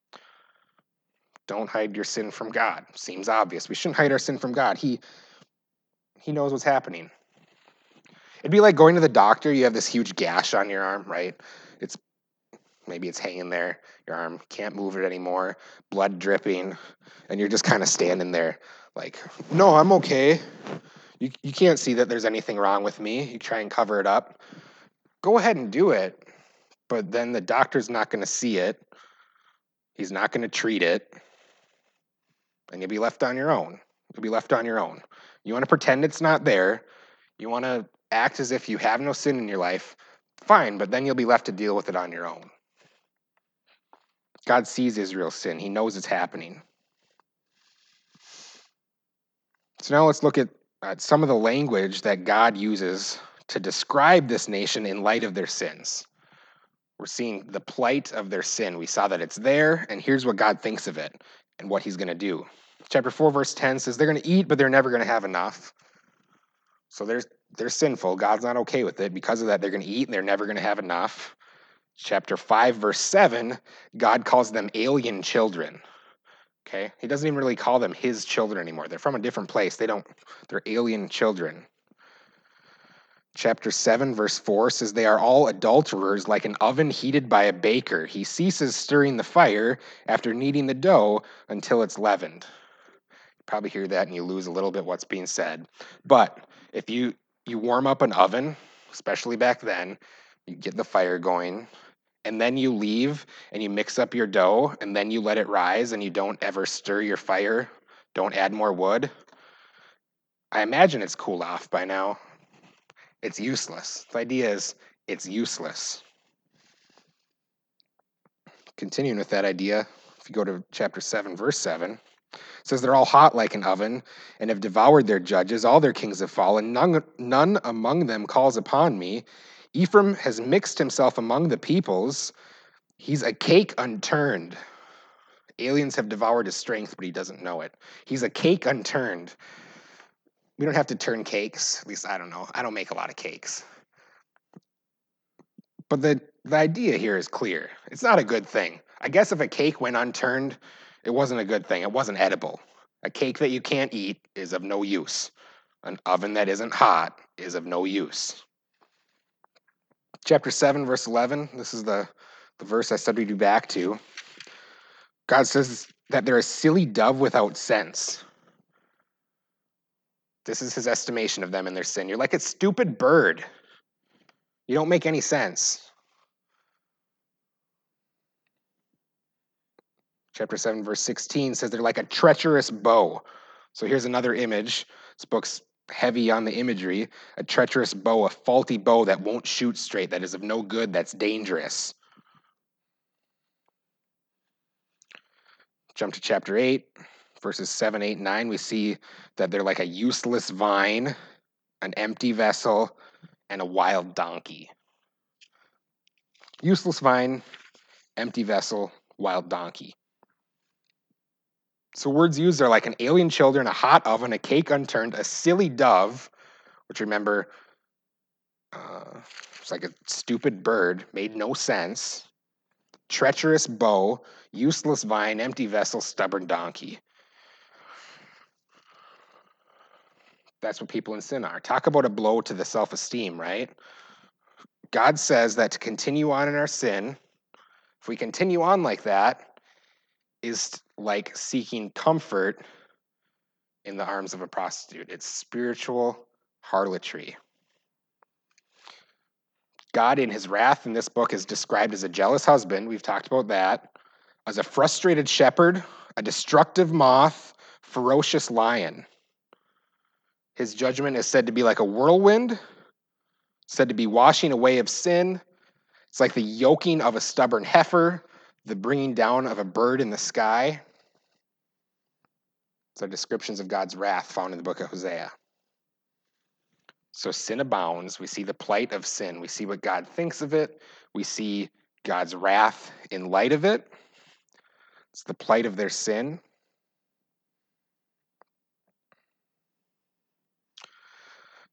Speaker 1: Don't hide your sin from God. Seems obvious. We shouldn't hide our sin from God. He, he knows what's happening. It'd be like going to the doctor. You have this huge gash on your arm, right? It's maybe it's hanging there. Your arm can't move it anymore. Blood dripping, and you're just kind of standing there, like, no, I'm okay. You you can't see that there's anything wrong with me. You try and cover it up. Go ahead and do it, but then the doctor's not going to see it. He's not going to treat it, and you'll be left on your own. You'll be left on your own. You want to pretend it's not there. You want to act as if you have no sin in your life. Fine, but then you'll be left to deal with it on your own. God sees Israel's sin. He knows it's happening. So now let's look at uh, some of the language that God uses to describe this nation in light of their sins. We're seeing the plight of their sin. We saw that it's there, and here's what God thinks of it and what he's going to do. Chapter four, verse ten says they're going to eat, but they're never going to have enough. So they're, they're sinful. God's not okay with it. Because of that, they're going to eat, and they're never going to have enough. Chapter five, verse seven, God calls them alien children. Okay? He doesn't even really call them his children anymore. They're from a different place. They don't, they're alien children. Chapter seven, verse four says, they are all adulterers like an oven heated by a baker. He ceases stirring the fire after kneading the dough until it's leavened. You probably hear that and you lose a little bit what's being said. But if you, you warm up an oven, especially back then, you get the fire going, and then you leave and you mix up your dough, and then you let it rise and you don't ever stir your fire, don't add more wood, I imagine it's cooled off by now. It's useless. The idea is it's useless. Continuing with that idea, if you go to chapter seven, verse seven, it says they're all hot like an oven and have devoured their judges. All their kings have fallen. None, none among them calls upon me. Ephraim has mixed himself among the peoples. He's a cake unturned. Aliens have devoured his strength, but he doesn't know it. He's a cake unturned. We don't have to turn cakes. At least I don't know. I don't make a lot of cakes. But the, the idea here is clear. It's not a good thing. I guess if a cake went unturned, it wasn't a good thing. It wasn't edible. A cake that you can't eat is of no use. An oven that isn't hot is of no use. Chapter seven, verse eleven, this is the, the verse I studied you back to. God says that they're a silly dove without sense. This is his estimation of them and their sin. You're like a stupid bird. You don't make any sense. Chapter seven, verse sixteen says they're like a treacherous bow. So here's another image. This book's heavy on the imagery. A treacherous bow, a faulty bow that won't shoot straight, that is of no good, that's dangerous. Jump to chapter eight, verses seven, eight, nine. We see that they're like a useless vine, an empty vessel, and a wild donkey. Useless vine, empty vessel, wild donkey. So words used are like an alien children, a hot oven, a cake unturned, a silly dove, which remember, uh, it's like a stupid bird, made no sense, treacherous bow, useless vine, empty vessel, stubborn donkey. That's what people in sin are. Talk about a blow to the self-esteem, right? God says that to continue on in our sin, if we continue on like that, is like seeking comfort in the arms of a prostitute. It's spiritual harlotry. God, in his wrath in this book, is described as a jealous husband. We've talked about that. As a frustrated shepherd, a destructive moth, ferocious lion. His judgment is said to be like a whirlwind, said to be washing away of sin. It's like the yoking of a stubborn heifer, the bringing down of a bird in the sky. These are descriptions of God's wrath found in the book of Hosea. So sin abounds. We see the plight of sin. We see what God thinks of it. We see God's wrath in light of it. It's the plight of their sin.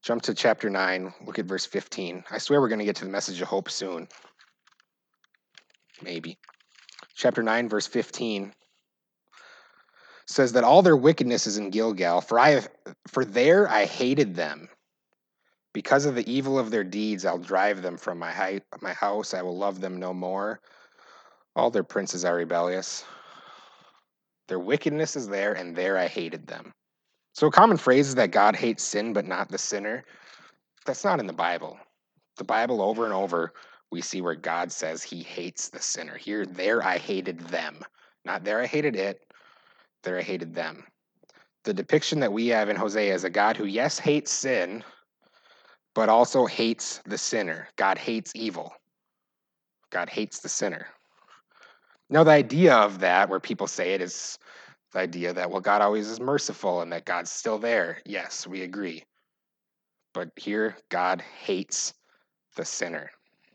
Speaker 1: Jump to chapter nine, look at verse fifteen. I swear we're going to get to the message of hope soon. Maybe. Chapter nine, verse fifteen says that all their wickedness is in Gilgal, for I have, for there I hated them. Because of the evil of their deeds, I'll drive them from my, high, my house. I will love them no more. All their princes are rebellious. Their wickedness is there, and there I hated them. So a common phrase is that God hates sin, but not the sinner. That's not in the Bible. The Bible, over and over, we see where God says he hates the sinner. Here, there I hated them. Not there I hated it, there I hated them. The depiction that we have in Hosea is a God who, yes, hates sin, but also hates the sinner. God hates evil. God hates the sinner. Now, the idea of that, where people say it, is the idea that, well, God always is merciful and that God's still there. Yes, we agree. But here, God hates the sinner.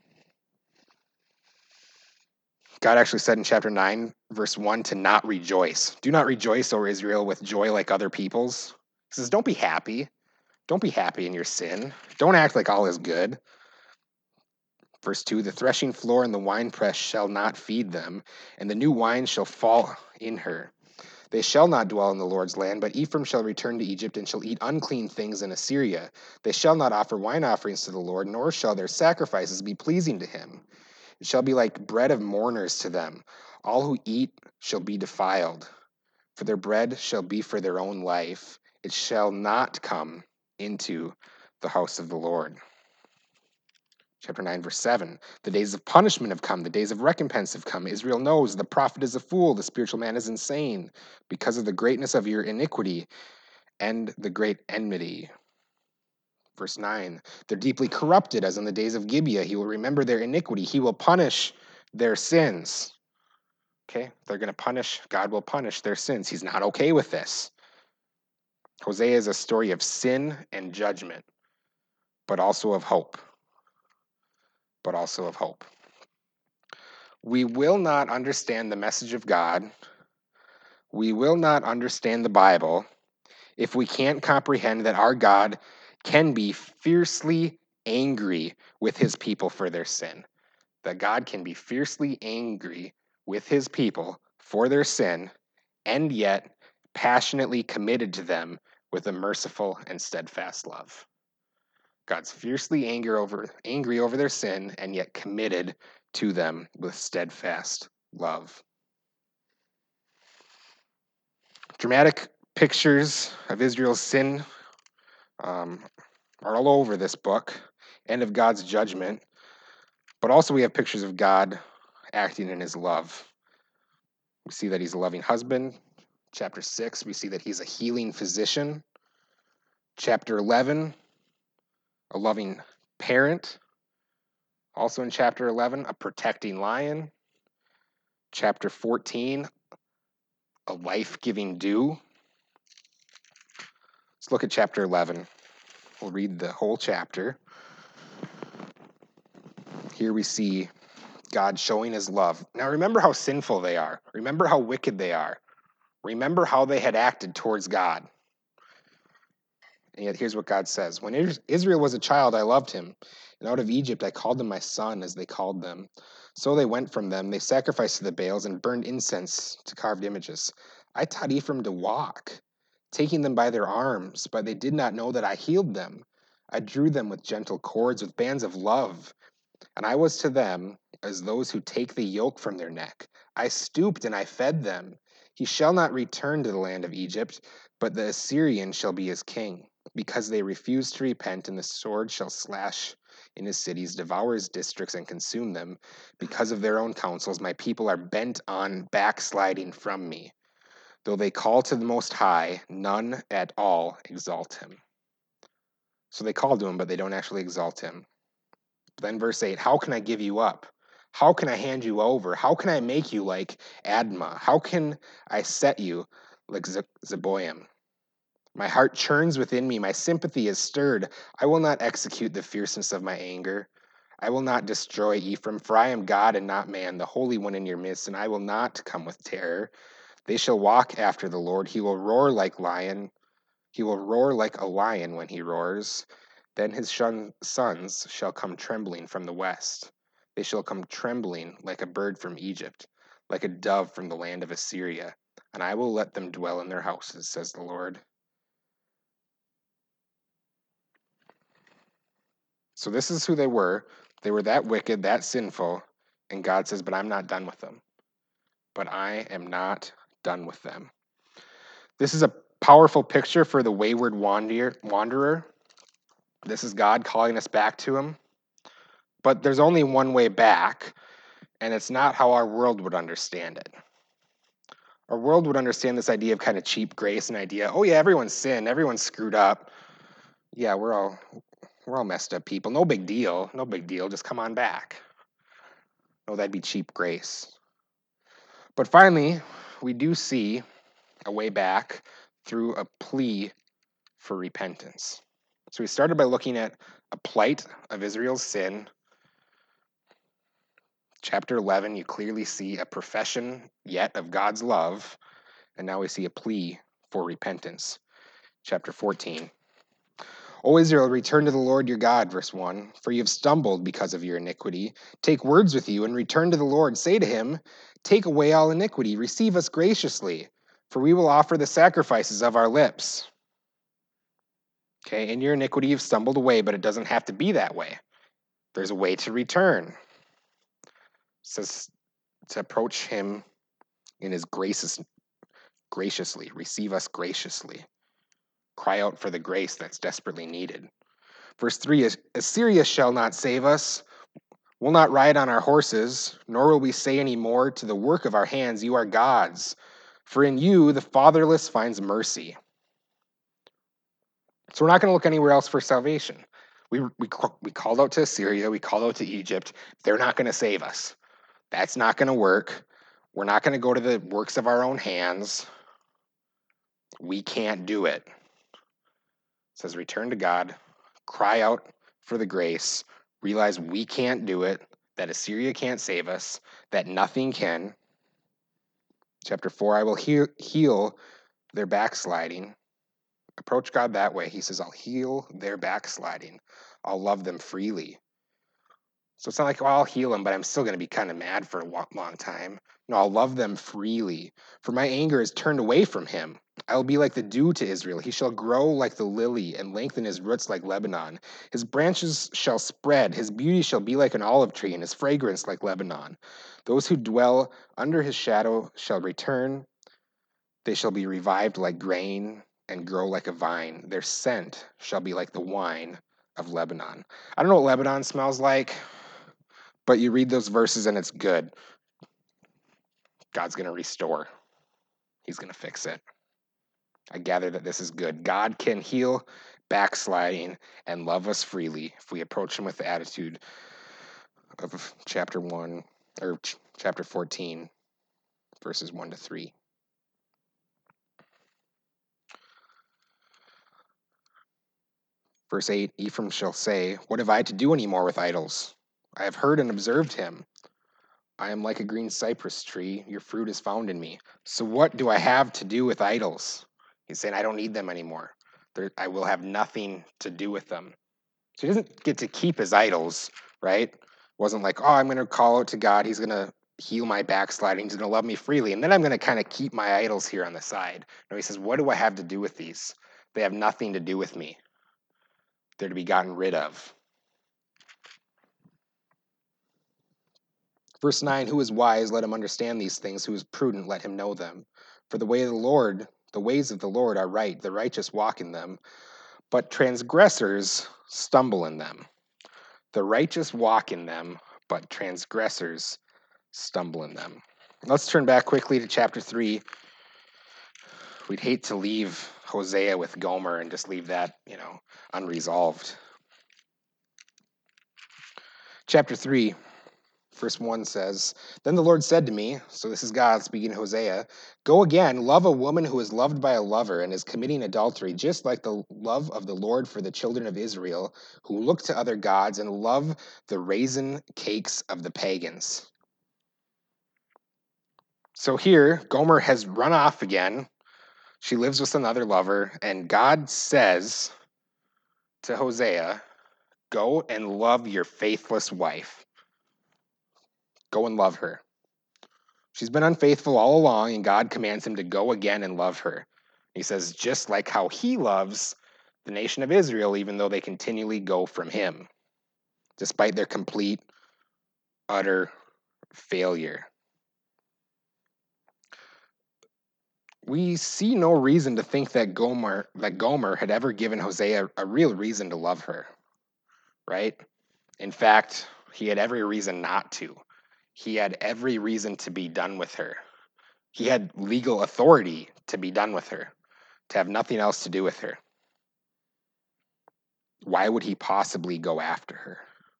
Speaker 1: God actually said in chapter nine, verse one, to not rejoice. Do not rejoice, O Israel, with joy like other peoples. He says, don't be happy. Don't be happy in your sin. Don't act like all is good. Verse two, the threshing floor and the winepress shall not feed them, and the new wine shall fall in her. They shall not dwell in the Lord's land, but Ephraim shall return to Egypt and shall eat unclean things in Assyria. They shall not offer wine offerings to the Lord, nor shall their sacrifices be pleasing to him. It shall be like bread of mourners to them. All who eat shall be defiled, for their bread shall be for their own life. It shall not come into the house of the Lord. Chapter nine, verse seven. The days of punishment have come. The days of recompense have come. Israel knows the prophet is a fool. The spiritual man is insane because of the greatness of your iniquity and the great enmity. Verse nine. They're deeply corrupted as in the days of Gibeah. He will remember their iniquity. He will punish their sins. Okay? They're going to punish. God will punish their sins. He's not okay with this. Hosea is a story of sin and judgment, but also of hope. But also of hope. We will not understand the message of God. We will not understand the Bible if we can't comprehend that our God can be fiercely angry with his people for their sin. That God can be fiercely angry with his people for their sin, and yet passionately committed to them with a merciful and steadfast love. God's fiercely angry over, angry over their sin, and yet committed to them with steadfast love. Dramatic pictures of Israel's sin um, are all over this book, and of God's judgment, but also we have pictures of God acting in his love. We see that he's a loving husband. Chapter six, we see that he's a healing physician. Chapter eleven, a loving parent. Also in chapter eleven, a protecting lion. Chapter fourteen, a life-giving dew. Let's look at chapter eleven. We'll read the whole chapter. Here we see God showing his love. Now remember how sinful they are. Remember how wicked they are. Remember how they had acted towards God. And yet here's what God says. When Israel was a child, I loved him. And out of Egypt I called them my son, as they called them. So they went from them. They sacrificed to the Baals and burned incense to carved images. I taught Ephraim to walk, taking them by their arms, but they did not know that I healed them. I drew them with gentle cords, with bands of love. And I was to them as those who take the yoke from their neck. I stooped and I fed them. He shall not return to the land of Egypt, but the Assyrian shall be his king, because they refuse to repent, and the sword shall slash in his cities, devour his districts, and consume them. Because of their own counsels, my people are bent on backsliding from me. Though they call to the Most High, none at all exalt him. So they call to him, but they don't actually exalt him. Then verse eight, how can I give you up? How can I hand you over? How can I make you like Admah? How can I set you like Zeboim? My heart churns within me. My sympathy is stirred. I will not execute the fierceness of my anger. I will not destroy Ephraim, for I am God and not man, the Holy One in your midst, and I will not come with terror. They shall walk after the Lord. He will roar like lion. He will roar like a lion when he roars. Then his shun- sons shall come trembling from the west. They shall come trembling like a bird from Egypt, like a dove from the land of Assyria. And I will let them dwell in their houses, says the Lord. So this is who they were. They were that wicked, that sinful. And God says, but I'm not done with them. But I am not done with them. This is a powerful picture for the wayward wanderer. This is God calling us back to him. But there's only one way back, and it's not how our world would understand it. Our world would understand this idea of kind of cheap grace, and idea, oh yeah, everyone's sinned, everyone's screwed up. Yeah, we're all we're all messed up people. No big deal. No big deal. Just come on back. No, that'd be cheap grace. But finally, we do see a way back through a plea for repentance. So we started by looking at a plight of Israel's sin. Chapter eleven, you clearly see a profession yet of God's love, and now we see a plea for repentance. Chapter fourteen. O Israel, return to the Lord your God, verse one, for you have stumbled because of your iniquity. Take words with you and return to the Lord. Say to him, take away all iniquity, receive us graciously, for we will offer the sacrifices of our lips. Okay, in your iniquity you've stumbled away, but it doesn't have to be that way. There's a way to return. It says to approach him in his gracious, graciously, receive us graciously. Cry out for the grace that's desperately needed. Verse three is, Assyria shall not save us. We'll not ride on our horses, nor will we say any more to the work of our hands, you are gods. For in you the fatherless finds mercy. So we're not going to look anywhere else for salvation. We, we, we called out to Assyria, we called out to Egypt. They're not going to save us. That's not going to work. We're not going to go to the works of our own hands. We can't do it. It says, return to God, cry out for the grace, realize we can't do it, that Assyria can't save us, that nothing can. Chapter four, I will heal, heal their backsliding. Approach God that way. He says, I'll heal their backsliding. I'll love them freely. So it's not like, well, I'll heal them, but I'm still going to be kind of mad for a long time. No, I'll love them freely. For my anger is turned away from him. I will be like the dew to Israel. He shall grow like the lily and lengthen his roots like Lebanon. His branches shall spread. His beauty shall be like an olive tree and his fragrance like Lebanon. Those who dwell under his shadow shall return. They shall be revived like grain and grow like a vine. Their scent shall be like the wine of Lebanon. I don't know what Lebanon smells like, but you read those verses and it's good. God's going to restore. He's going to fix it. I gather that this is good. God can heal backsliding and love us freely if we approach him with the attitude of chapter one or ch- chapter fourteen, verses one to three. Verse eight, Ephraim shall say, what have I to do any more with idols? I have heard and observed him. I am like a green cypress tree. Your fruit is found in me. So what do I have to do with idols? He's saying, I don't need them anymore. There, I will have nothing to do with them. So he doesn't get to keep his idols, right? It wasn't like, oh, I'm going to call out to God. He's going to heal my backsliding. He's going to love me freely. And then I'm going to kind of keep my idols here on the side. No, he says, what do I have to do with these? They have nothing to do with me. They're to be gotten rid of. Verse nine, who is wise, let him understand these things. Who is prudent, let him know them. For the way of the Lord, the ways of the Lord are right. The righteous walk in them, but transgressors stumble in them. The righteous walk in them, but transgressors stumble in them. Let's turn back quickly to chapter three. We'd hate to leave Hosea with Gomer and just leave that, you know, unresolved. Chapter three. Verse one says, then the Lord said to me, so this is God speaking to Hosea, go again, love a woman who is loved by a lover and is committing adultery, just like the love of the Lord for the children of Israel, who look to other gods and love the raisin cakes of the pagans. So here, Gomer has run off again. She lives with another lover, and God says, to Hosea, go and love your faithless wife. Go and love her. She's been unfaithful all along, and God commands him to go again and love her. He says, just like how he loves the nation of Israel, even though they continually go from him, despite their complete, utter failure. We see no reason to think that Gomer that Gomer had ever given Hosea a real reason to love her, right? In fact, he had every reason not to. He had every reason to be done with her. He had legal authority to be done with her, to have nothing else to do with her. Why would he possibly go after her?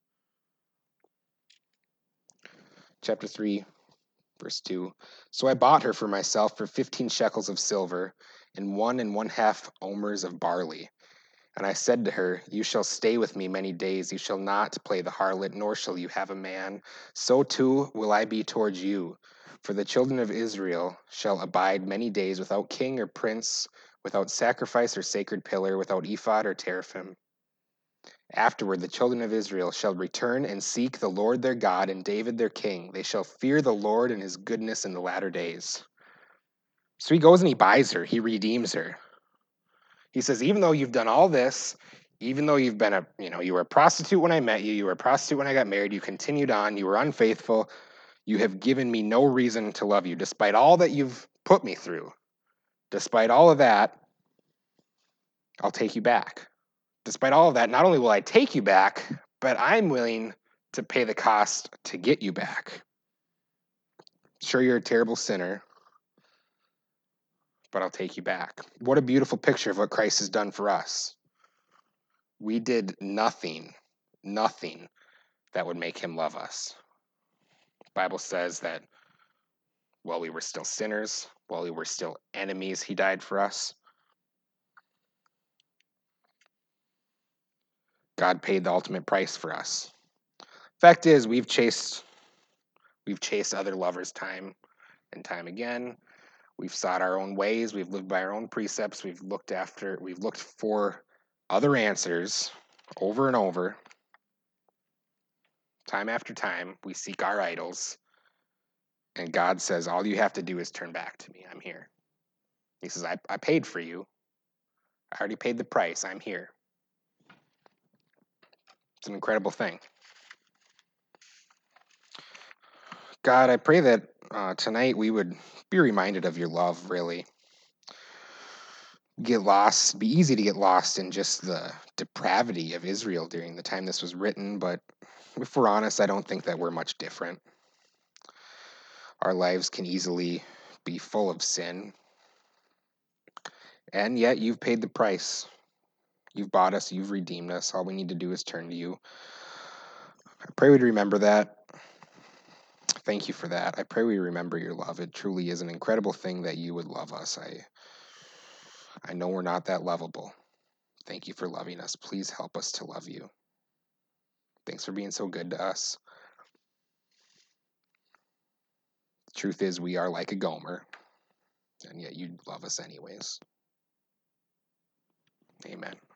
Speaker 1: Chapter three, verse two. So I bought her for myself for fifteen shekels of silver and one and one half omers of barley. And I said to her, you shall stay with me many days. You shall not play the harlot, nor shall you have a man. So too will I be towards you. For the children of Israel shall abide many days without king or prince, without sacrifice or sacred pillar, without ephod or teraphim. Afterward, the children of Israel shall return and seek the Lord their God and David their king. They shall fear the Lord and his goodness in the latter days. So he goes and he buys her. He redeems her. He says, even though you've done all this, even though you've been a, you know, you were a prostitute when I met you, you were a prostitute when I got married, you continued on, you were unfaithful, you have given me no reason to love you, despite all that you've put me through. Despite all of that, I'll take you back. Despite all of that, not only will I take you back, but I'm willing to pay the cost to get you back. Sure, you're a terrible sinner, but I'll take you back. What a beautiful picture of what Christ has done for us. We did nothing, nothing that would make him love us. The Bible says that while we were still sinners, while we were still enemies, he died for us. God paid the ultimate price for us. Fact is, we've chased we've chased other lovers time and time again. We've sought our own ways, we've lived by our own precepts, we've looked after, we've looked for other answers over and over. Time after time, we seek our idols. And God says, all you have to do is turn back to me. I'm here. He says, I, I paid for you. I already paid the price. I'm here. It's an incredible thing. God, I pray that uh, tonight we would be reminded of your love, really. Get lost, be easy to get lost in just the depravity of Israel during the time this was written, but if we're honest, I don't think that we're much different. Our lives can easily be full of sin, and yet you've paid the price. You've bought us, you've redeemed us. All we need to do is turn to you. I pray we'd remember that. Thank you for that. I pray we remember your love. It truly is an incredible thing that you would love us. I I know we're not that lovable. Thank you for loving us. Please help us to love you. Thanks for being so good to us. The truth is, we are like a Gomer, and yet you love us anyways. Amen.